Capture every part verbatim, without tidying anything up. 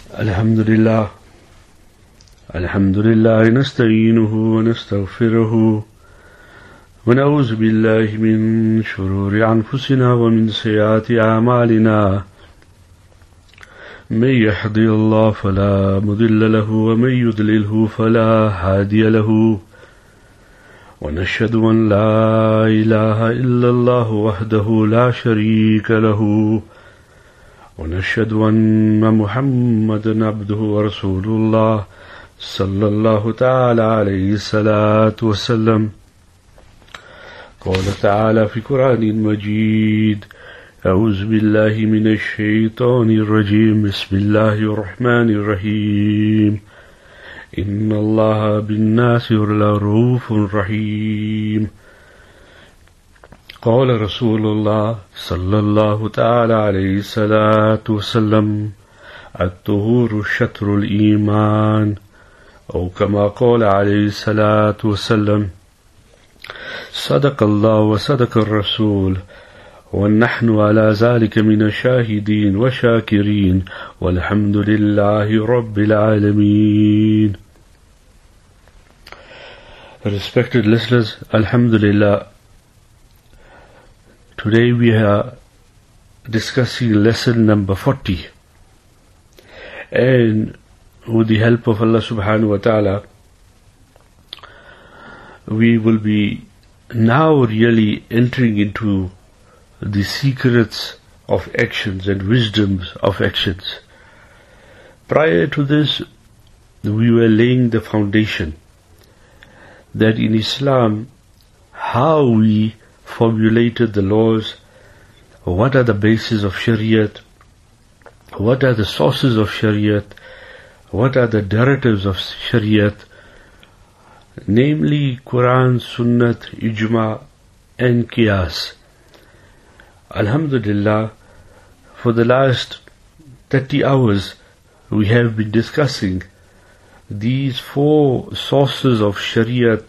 الحمد لله الحمد لله نستعينه ونستغفره ونعوذ بالله من شرور أنفسنا ومن سيئات أعمالنا من يهدي الله فلا مضل له ومن يضلله فلا هادي له ونشهد أن لا إله إلا الله وحده لا شريك له ونشهد أن محمدا عبده ورسول الله صلى الله تعالى عليه الصلاة والسلام. قال تعالى في قرآن المجيد: أعوذ بالله من الشيطان الرجيم بسم الله الرحمن الرحيم إن الله بالناس لرؤوف رحيم. قال رسول الله صلى الله تعالى عليه الصلاة والسلام: الطهور شطر الإيمان، أو كما قال عليه الصلاة والسلام: صدق الله وصدق الرسول ونحن على ذلك من الشاهدين وشاكرين والحمد لله رب العالمين. Respected listeners, Alhamdulillah, today we are discussing lesson number forty, and with the help of Allah subhanahu wa ta'ala we will be now really entering into the secrets of actions and wisdoms of actions. Prior to this, we were laying the foundation that in Islam, how we formulated the laws, what are the bases of Shariat, what are the sources of Shariat, what are the derivatives of Shariat, namely Quran, Sunnat, Ijma and Qiyas. Alhamdulillah, for the last thirty hours we have been discussing these four sources of Shariat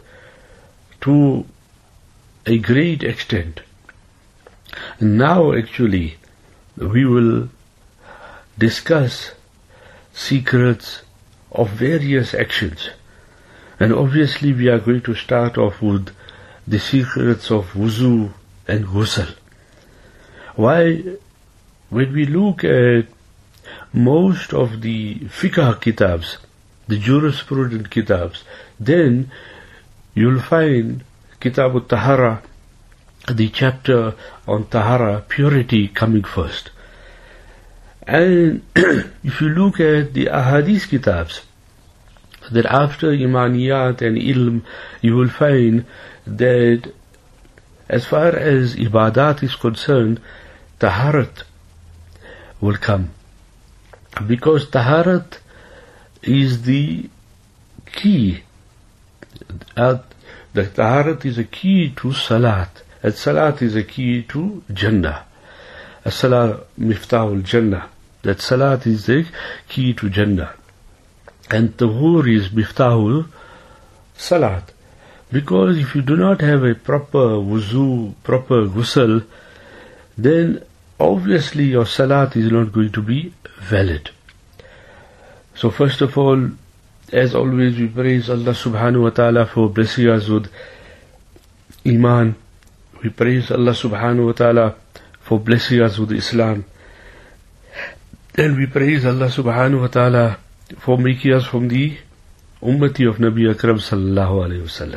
to a great extent. Now actually we will discuss secrets of various actions, and obviously we are going to start off with the secrets of wuzu and ghusl. Why? When we look at most of the fiqh kitabs, the jurisprudent kitabs, then you'll find Kitab al-Tahara, the chapter on Tahara, purity, coming first. And if you look at the ahadith kitabs, that after imaniyat and ilm, you will find that as far as ibadat is concerned, taharat will come. Because taharat is the key. Uh, the taharat is a key to salat. And salat is a key to Jannah. As-salat miftahul Jannah. That salat is the key to Jannah. And tahur is miftahul salat. Because if you do not have a proper wuzu, proper ghusl, then obviously your salat is not going to be valid. So first of all, as always, we praise Allah subhanahu wa ta'ala for blessing us with Iman. We praise Allah subhanahu wa ta'ala for blessing us with Islam. And we praise Allah subhanahu wa ta'ala for making us from the ummati of Nabi Akram sallallahu alayhi wa sallam.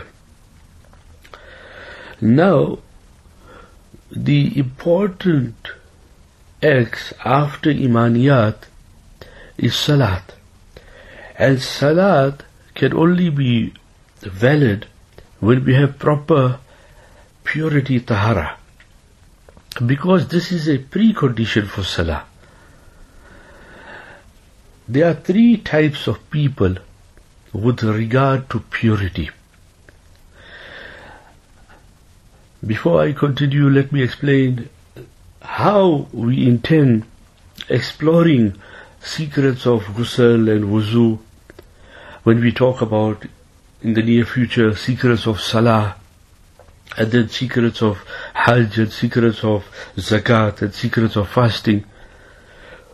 Now, the important acts after imaniyat is salat. And salat can only be valid when we have proper purity tahara. Because this is a precondition for salah. There are three types of people with regard to purity. Before I continue, let me explain how we intend exploring secrets of ghusl and wuzu when we talk about in the near future secrets of salah, and then secrets of hajj, and secrets of zakat, and secrets of fasting.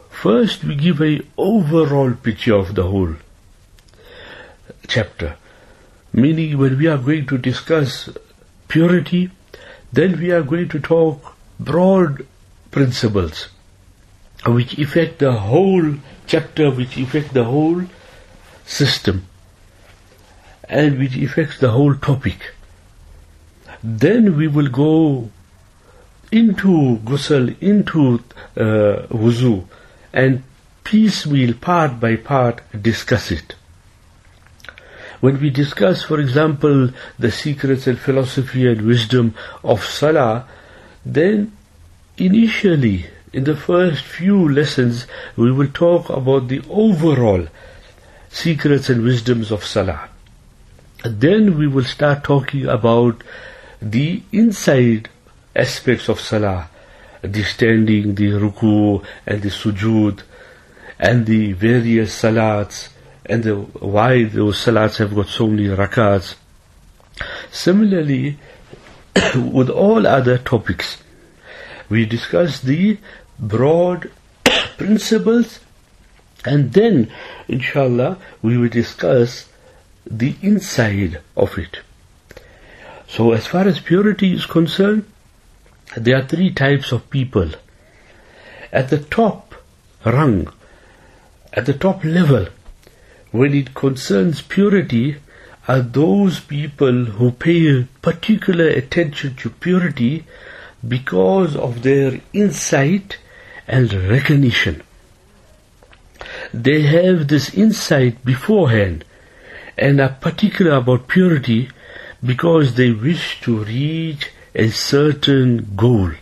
first we give a overall picture of the whole chapter. Meaning, when we are going to discuss purity, then we are going to talk broad principles which affect the whole chapter, which affect the whole system, and which affects the whole topic. Then we will go into ghusl, into uh, wuzu, and piecemeal, part by part, discuss it. When we discuss, for example, the secrets and philosophy and wisdom of Salah, then initially, in the first few lessons, we will talk about the overall secrets and wisdoms of Salah. Then we will start talking about the inside aspects of Salah, the standing, the ruku, and the sujood, and the various salats, and the, why those salats have got so many rakats. Similarly, with all other topics, we discuss the broad principles, and then, inshallah, we will discuss the inside of it. So as far as purity is concerned, there are three types of people. At the top rung, at the top level, when it concerns purity, are those people who pay particular attention to purity because of their insight and recognition. They have this insight beforehand and are particular about purity because they wish to reach a certain goal.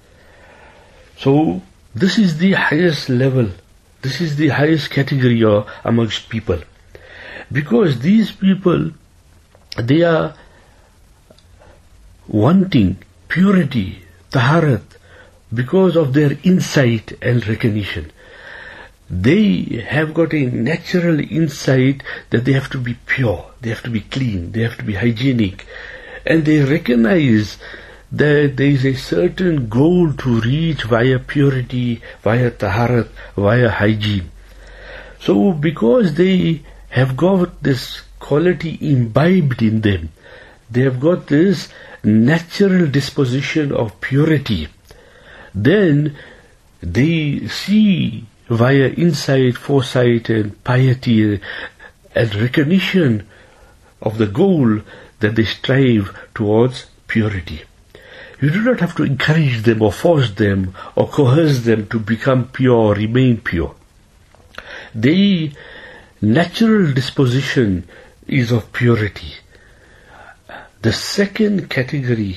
So this is the highest level, this is the highest category amongst people, because these people, they are wanting purity, taharat, because of their insight and recognition. They have got a natural insight that they have to be pure, they have to be clean, they have to be hygienic, and they recognize that there is a certain goal to reach via purity, via taharat, via hygiene. So because they have got this quality imbibed in them, they have got this natural disposition of purity, then they see via insight, foresight and piety and recognition of the goal that they strive towards purity. You do not have to encourage them or force them or coerce them to become pure or remain pure. Their natural disposition is of purity. The second category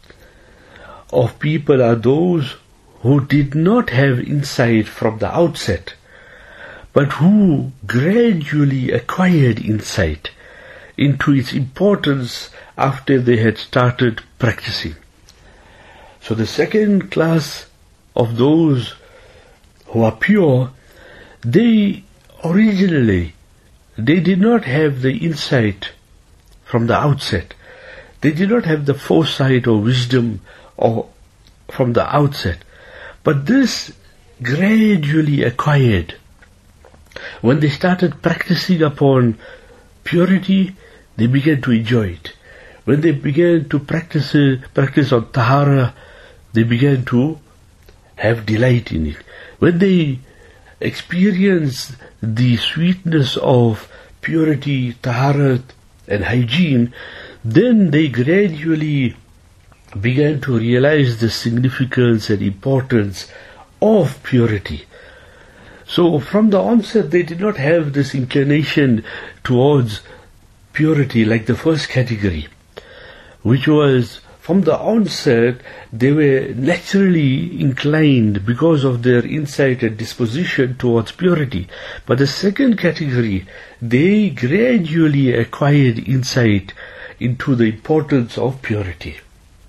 of people are those who did not have insight from the outset, but who gradually acquired insight into its importance after they had started practicing. So the second class of those who are pure, they originally, they did not have the insight from the outset. They did not have the foresight or wisdom or from the outset. But this gradually acquired. When they started practicing upon purity, they began to enjoy it. When they began to practice practice on tahara, they began to have delight in it. When they experienced the sweetness of purity, taharat and hygiene, then they gradually began to realize the significance and importance of purity. So from the onset they did not have this inclination towards purity like the first category, which was from the onset they were naturally inclined because of their insight and disposition towards purity. But the second category, they gradually acquired insight into the importance of purity.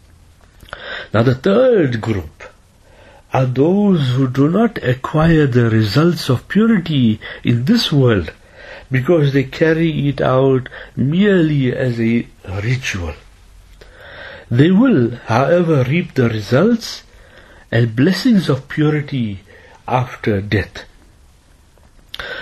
Now the third group are those who do not acquire the results of purity in this world because they carry it out merely as a ritual. They will, however, reap the results and blessings of purity after death.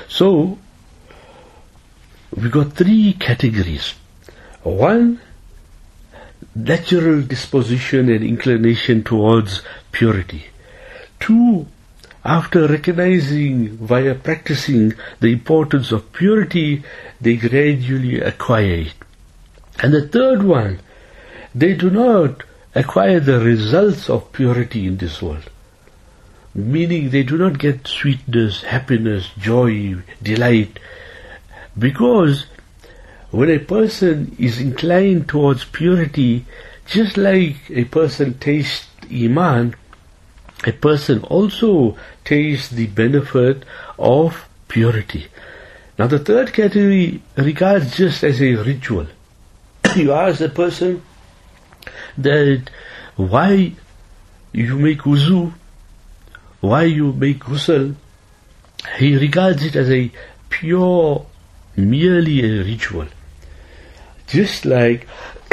So, we got three categories. One, natural disposition and inclination towards purity. Two, after recognizing via practicing the importance of purity, they gradually acquire it. And the third one, they do not acquire the results of purity in this world. Meaning they do not get sweetness, happiness, joy, delight. Because when a person is inclined towards purity, just like a person tastes Iman, a person also tastes the benefit of purity. Now the third category regards just as a ritual. You ask a person that why you make wuzu, why you make ghusl, he regards it as a pure, merely a ritual. Just like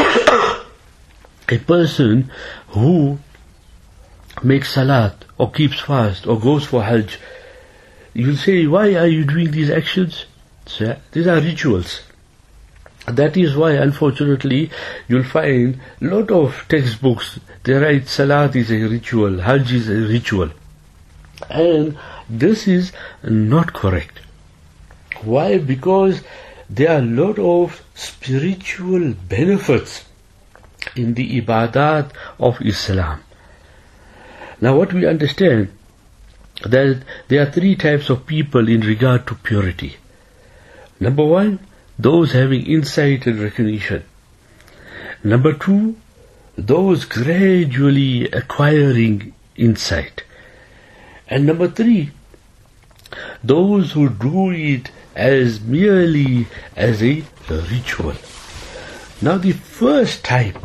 a person who makes salat or keeps fast or goes for hajj, you'll say, why are you doing these actions? So, these are rituals. That is why, unfortunately, you'll find a lot of textbooks, they write salat is a ritual, hajj is a ritual. And this is not correct. Why? Because there are a lot of spiritual benefits in the ibadat of Islam. Now what we understand, that there are three types of people in regard to purity. Number one, those having insight and recognition. Number two, those gradually acquiring insight. And number three, those who do it as merely as a ritual. Now the first type,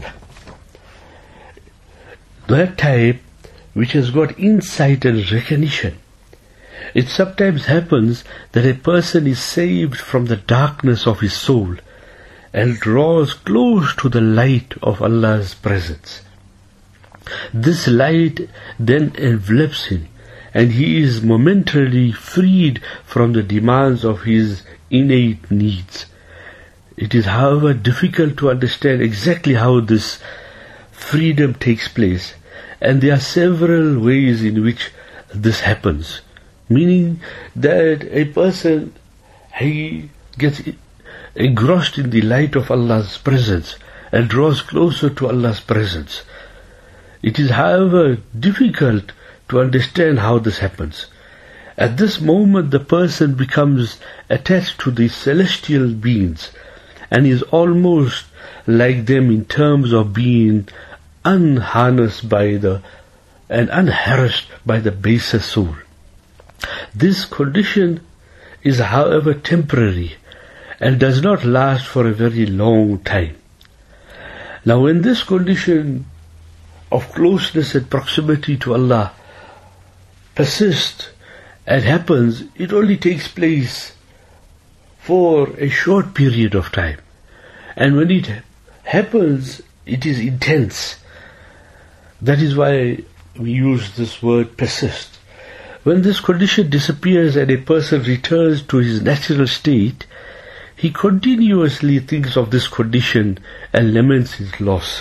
that type which has got insight and recognition, it sometimes happens that a person is saved from the darkness of his soul and draws close to the light of Allah's presence. This light then envelops him, and he is momentarily freed from the demands of his innate needs. It is, however, difficult to understand exactly how this freedom takes place, and there are several ways in which this happens. Meaning that a person, he gets engrossed in the light of Allah's presence and draws closer to Allah's presence. It is, however, difficult to understand how this happens. At this moment, the person becomes attached to the celestial beings and is almost like them in terms of being unharnessed by the and unharassed by the baser soul. This condition is, however, temporary and does not last for a very long time. Now, when this condition of closeness and proximity to Allah persists and happens, it only takes place for a short period of time. And when it happens, it is intense. That is why we use this word persist. When this condition disappears and a person returns to his natural state, he continuously thinks of this condition and laments his loss.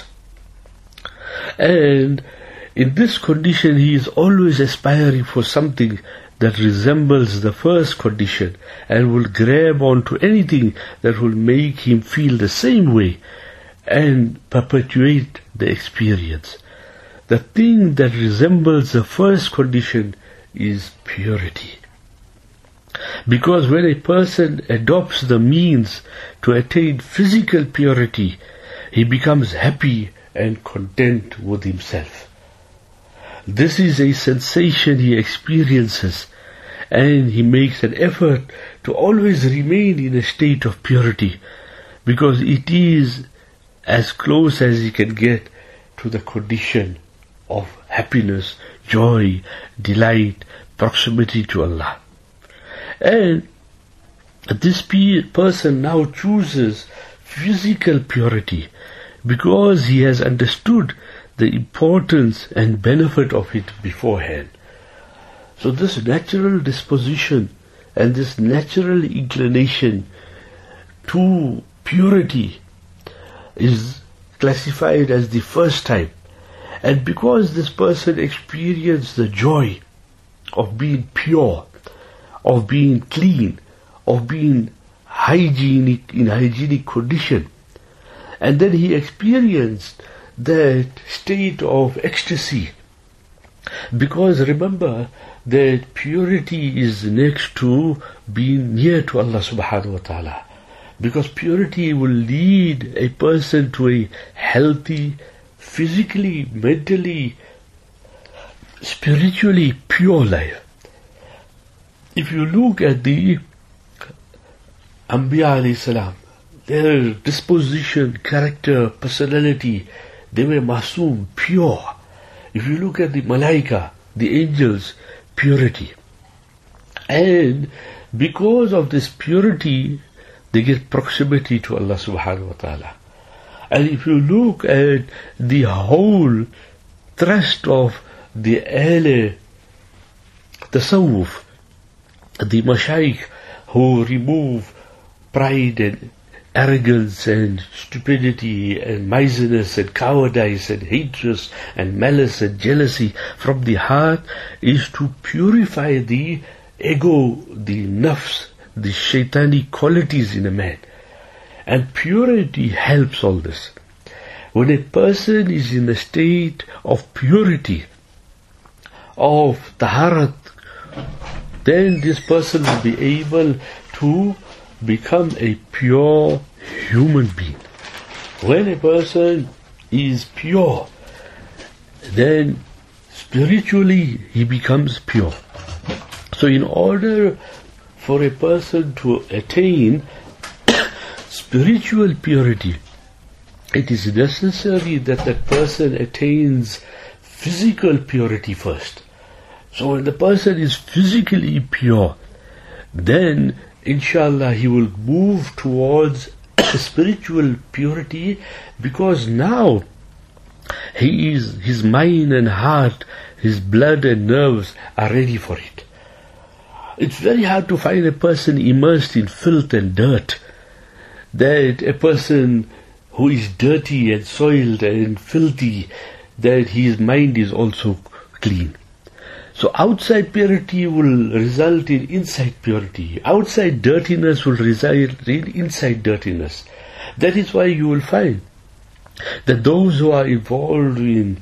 And in this condition, he is always aspiring for something that resembles the first condition and will grab onto anything that will make him feel the same way and perpetuate the experience. The thing that resembles the first condition is purity. Because when a person adopts the means to attain physical purity, he becomes happy and content with himself. This is a sensation he experiences, and he makes an effort to always remain in a state of purity, because it is as close as he can get to the condition of happiness, joy, delight, proximity to Allah. And this person now chooses physical purity because he has understood the importance and benefit of it beforehand. So this natural disposition and this natural inclination to purity is classified as the first type. And because this person experienced the joy of being pure, of being clean, of being hygienic, in hygienic condition, and then he experienced that state of ecstasy. Because remember that purity is next to being near to Allah subhanahu wa ta'ala. Because purity will lead a person to a healthy, physically, mentally, spiritually pure life. If you look at the Anbiya alayhi salam, their disposition, character, personality, they were masoom, pure. If you look at the malaika, the angels, purity. And because of this purity, they get proximity to Allah subhanahu wa ta'ala. And if you look at the whole thrust of the Ahle Tasawwuf, the Mashaykh who remove pride and arrogance and stupidity and miserliness and cowardice and hatred and malice and jealousy from the heart, is to purify the ego, the nafs, the shaitani qualities in a man. And purity helps all this. When a person is in a state of purity, of taharat, then this person will be able to become a pure human being. When a person is pure, then spiritually he becomes pure. So in order for a person to attain spiritual purity, it is necessary that that person attains physical purity first. So when the person is physically pure, then inshallah he will move towards spiritual purity, because now he is, his mind and heart, his blood and nerves are ready for it. It's very hard to find a person immersed in filth and dirt, that a person who is dirty and soiled and filthy, that his mind is also clean. So outside purity will result in inside purity. Outside dirtiness will result in inside dirtiness. That is why you will find that those who are involved in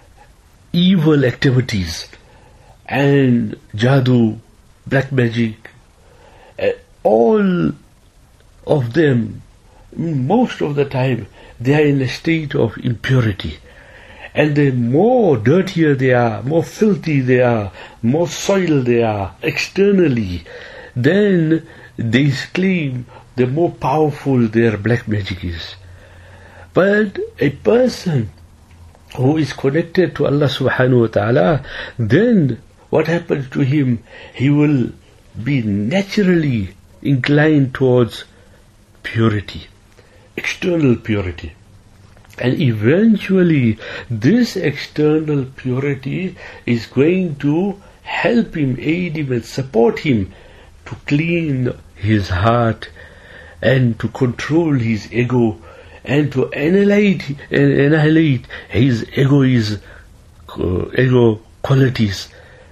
evil activities and jadoo, black magic, uh, all of them, most of the time, they are in a state of impurity. And the more dirtier they are, more filthy they are, more soiled they are externally, then they claim the more powerful their black magic is. But a person who is connected to Allah subhanahu wa ta'ala, then what happens to him? He will be naturally inclined towards purity, external purity. And eventually this external purity is going to help him, aid him and support him to clean his heart and to control his ego and to annihilate, annihilate his egoism, uh, ego qualities.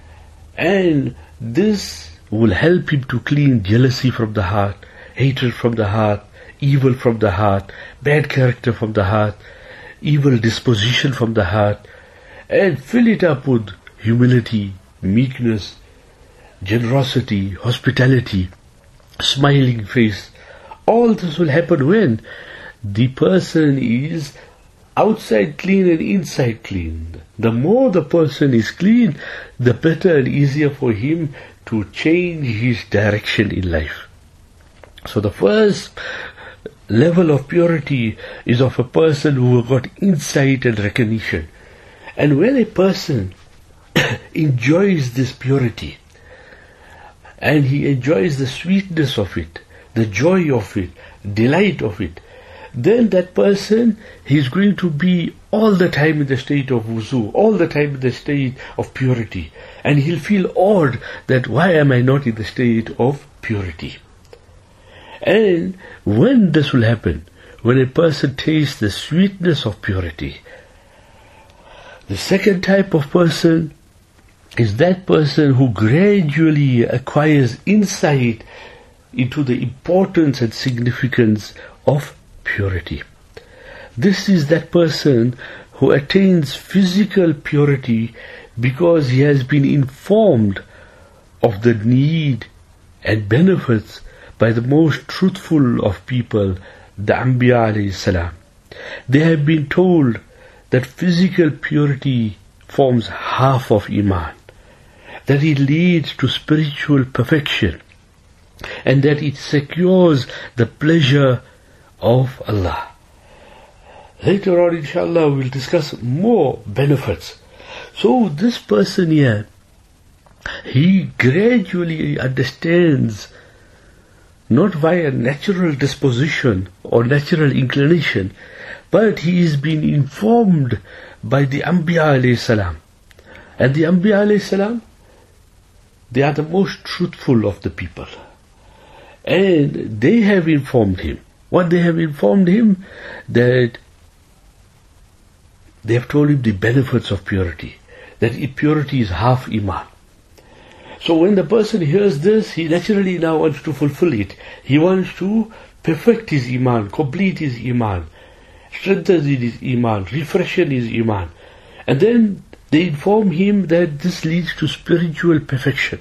And this will help him to clean jealousy from the heart, hatred from the heart, evil from the heart, bad character from the heart, evil disposition from the heart, and fill it up with humility, meekness, generosity, hospitality, smiling face. All this will happen when the person is outside clean and inside clean. The more the person is clean, the better and easier for him to change his direction in life. So the first level of purity is of a person who got insight and recognition. And when a person enjoys this purity, and he enjoys the sweetness of it, the joy of it, delight of it, then that person, he's going to be all the time in the state of wuzu, all the time in the state of purity. And he'll feel awed that why am I not in the state of purity? And when this will happen, when a person tastes the sweetness of purity, the second type of person is that person who gradually acquires insight into the importance and significance of purity. This is that person who attains physical purity because he has been informed of the need and benefits by the most truthful of people, the Anbiya alayhi salam. They have been told that physical purity forms half of Iman, that it leads to spiritual perfection, and that it secures the pleasure of Allah. Later on, inshallah, we'll discuss more benefits. So this person here, he gradually understands, not via natural disposition or natural inclination, but he is being informed by the Anbiya alayhi salam. And the Anbiya alayhi salam, they are the most truthful of the people. And they have informed him. What they have informed him? That they have told him the benefits of purity. That purity is half Iman. So when the person hears this, he naturally now wants to fulfill it. He wants to perfect his Iman, complete his Iman, strengthen his Iman, refreshen his Iman. And then they inform him that this leads to spiritual perfection.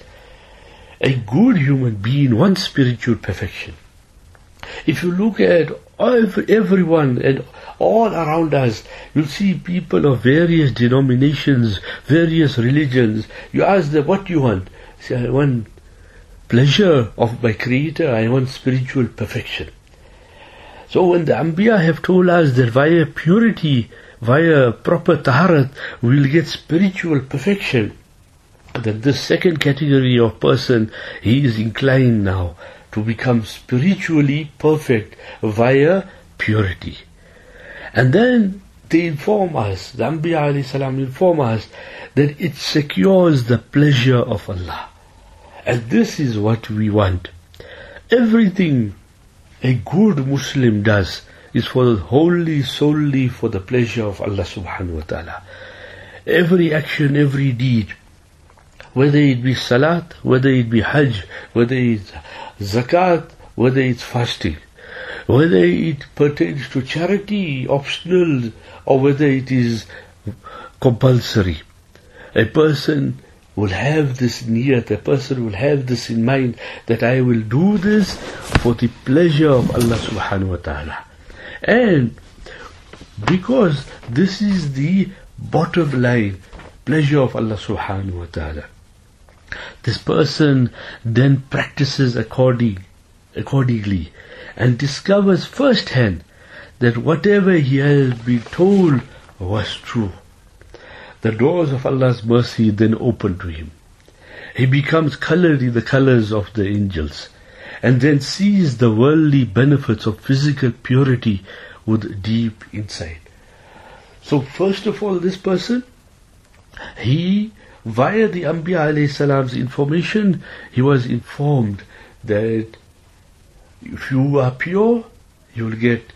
A good human being wants spiritual perfection. If you look at everyone and all around us, you'll see people of various denominations, various religions. You ask them, what do you want? Say, I want pleasure of my Creator, I want spiritual perfection. So when the Anbiya have told us that via purity, via proper taharat, we'll get spiritual perfection, that this second category of person, he is inclined now to become spiritually perfect via purity. And then they inform us, the Anbiya alayhi salam inform us that it secures the pleasure of Allah. And this is what we want. Everything a good Muslim does is for wholly, solely for the pleasure of Allah subhanahu wa ta'ala. Every action, every deed, whether it be salat, whether it be hajj, whether it's zakat, whether it's fasting, whether it pertains to charity, optional, or whether it is compulsory. A person will have this niyat, a person will have this in mind, that I will do this for the pleasure of Allah subhanahu wa ta'ala. And because this is the bottom line, pleasure of Allah subhanahu wa ta'ala, this person then practices according, accordingly and discovers firsthand that whatever he has been told was true. The doors of Allah's mercy then open to him. He becomes colored in the colors of the angels, and then sees the worldly benefits of physical purity with deep insight. So first of all, this person, he, via the Anbiya alayhi salam's information, he was informed that if you are pure, you will get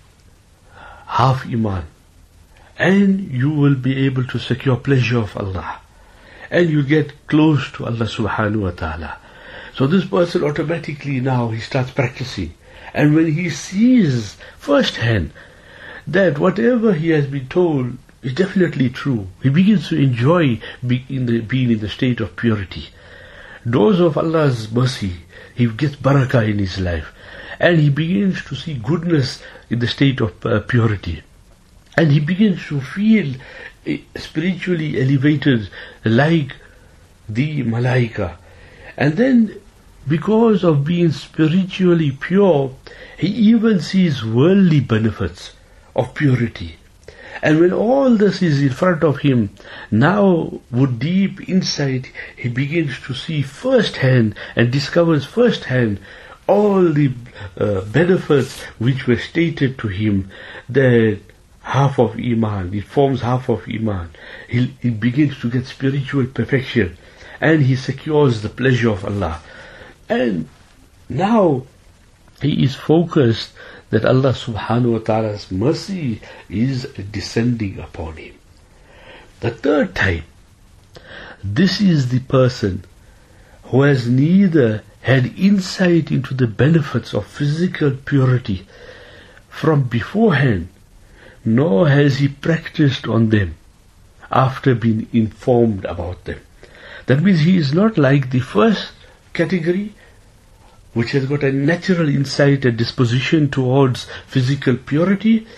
half Iman, and you will be able to secure pleasure of Allah, and you get close to Allah subhanahu wa ta'ala. So this person automatically now he starts practicing, and when he sees firsthand that whatever he has been told is definitely true, he begins to enjoy be in the, being in the state of purity. Doors of Allah's mercy, he gets barakah in his life, and he begins to see goodness in the state of uh, purity, and he begins to feel uh, spiritually elevated like the malaika. And then because of being spiritually pure, he even sees worldly benefits of purity. And when all this is in front of him, now with deep insight, he begins to see firsthand and discovers firsthand all the uh, benefits which were stated to him, that half of Iman, it forms half of Iman. He, he begins to get spiritual perfection, and he secures the pleasure of Allah. And now he is focused that Allah subhanahu wa ta'ala's mercy is descending upon him. The third type, this is the person who has neither had insight into the benefits of physical purity from beforehand, nor has he practiced on them after being informed about them. That means he is not like the first category, which has got a natural insight and disposition towards physical purity,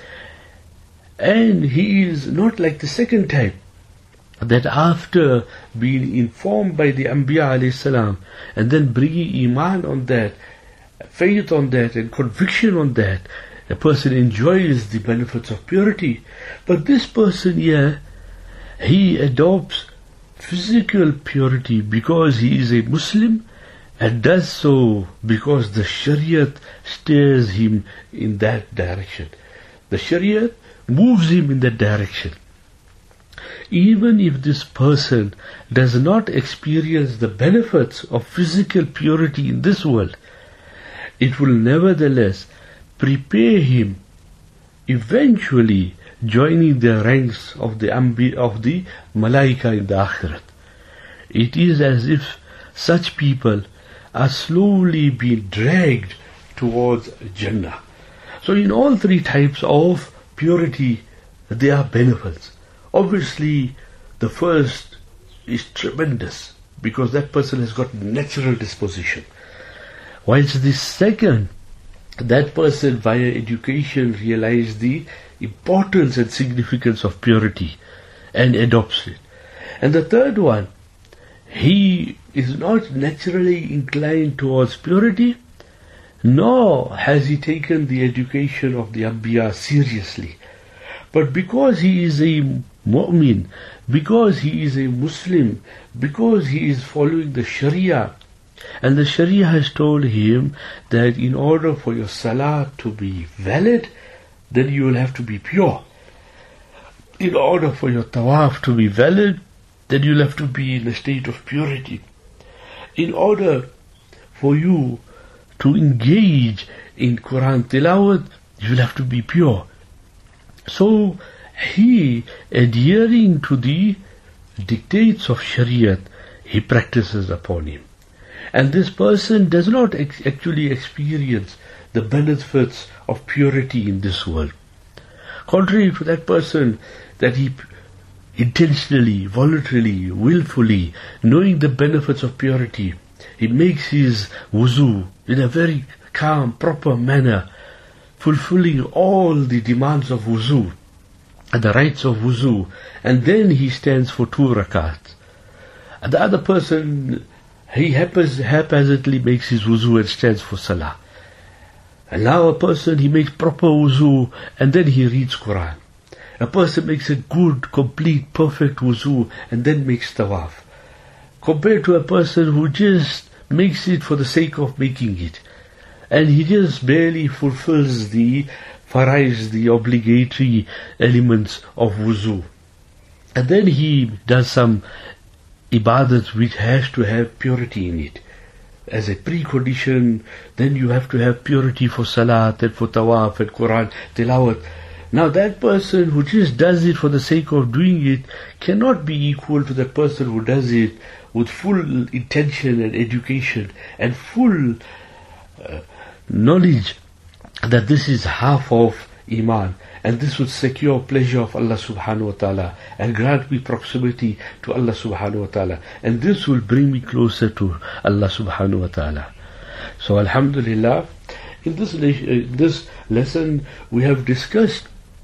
and he is not like the second type, that after being informed by the Anbiya alayhi salam and then bringing Iman on that, faith on that and conviction on that, a person enjoys the benefits of purity. But this person here, he adopts physical purity because he is a Muslim, and does so because the Shariat steers him in that direction. The Shariat moves him in that direction. Even if this person does not experience the benefits of physical purity in this world, it will nevertheless prepare him eventually joining the ranks of the Ambi, of the Malaika in the Akhirat. It is as if such people are slowly being dragged towards Jannah. So in all three types of purity, there are benefits. Obviously, the first is tremendous because that person has got natural disposition. Whilst the second, that person via education realizes the importance and significance of purity and adopts it. And the third one, he is not naturally inclined towards purity, nor has he taken the education of the Anbiya seriously. But because he is a mu'min, because he is a Muslim, because he is following the Sharia, and the Sharia has told him that in order for your salah to be valid, then you will have to be pure. In order for your tawaf to be valid, then you'll have to be in a state of purity. In order for you to engage in Quran tilawat, you'll have to be pure. So he, adhering to the dictates of Shariat, he practices upon him. And this person does not ex- actually experience the benefits of purity in this world. Contrary to that person that he intentionally, voluntarily, willfully, knowing the benefits of purity, he makes his wuzu in a very calm, proper manner, fulfilling all the demands of wuzu and the rights of wuzu, and then he stands for two rakats. And the other person, he haphazardly makes his wuzu and stands for salah. And now a person, he makes proper wuzu and then he reads Quran. A person makes a good, complete, perfect wuzu and then makes tawaf. Compared to a person who just makes it for the sake of making it. And he just barely fulfills the faraiz, the obligatory elements of wuzu. And then he does some ibadat which has to have purity in it. As a precondition, then you have to have purity for salat and for tawaf and Quran tilawat. Now that person who just does it for the sake of doing it cannot be equal to the person who does it with full intention and education and full uh, knowledge that this is half of Iman, and this would secure pleasure of Allah subhanahu wa ta'ala and grant me proximity to Allah subhanahu wa ta'ala, and this will bring me closer to Allah subhanahu wa ta'ala. So alhamdulillah, in this, in this lesson we have discussed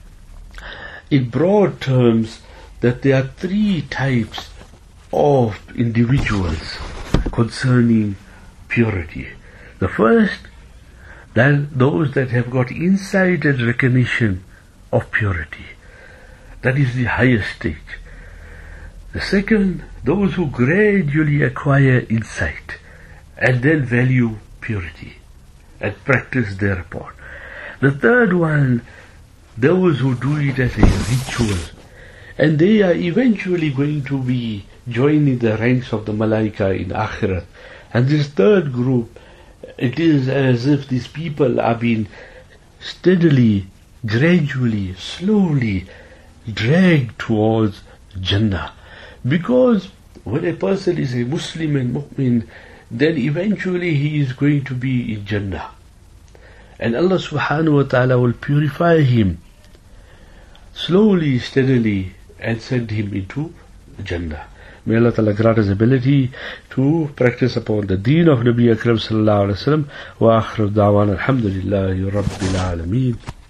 in broad terms that there are three types of individuals concerning purity. The first, that those that have got insight and recognition of purity. That is the highest stage. The second, those who gradually acquire insight and then value purity. and practice thereupon. The third one, those who do it as a ritual, and they are eventually going to be joining the ranks of the Malaika in Akhirat. And this third group, it is as if these people are being steadily, gradually, slowly dragged towards Jannah. Because when a person is a Muslim and Mu'min, then eventually he is going to be in Jannah. And Allah subhanahu wa ta'ala will purify him slowly, steadily, and send him into Jannah. May Allah Ta'ala grant us ability to practice upon the deen of Nabi Akram sallallahu alayhi wa sallam. Wa akhiru da'wana alhamdulillahi rabbil alameen.